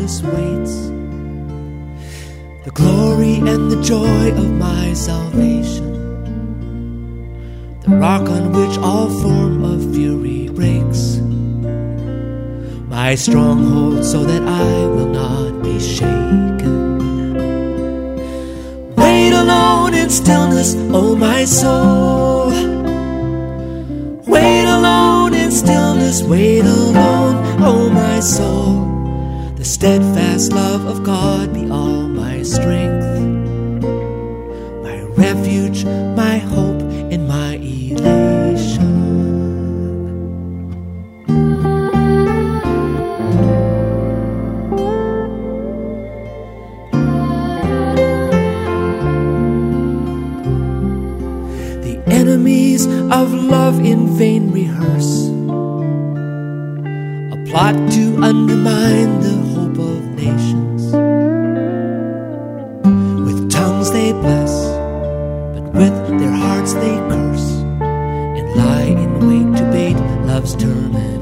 stillness waits. The glory and the joy of my salvation, the rock on which all form of fury breaks, my stronghold so that I will not be shaken. Wait alone in stillness, O my soul. Wait alone in stillness, wait alone, O my soul. The steadfast love of God be all my strength, my refuge, my hope, and my elation. The enemies of love in vain rehearse a plot to undermine the hope of nations. With tongues they bless, but with their hearts they curse, and lie in wait to bait love's torment.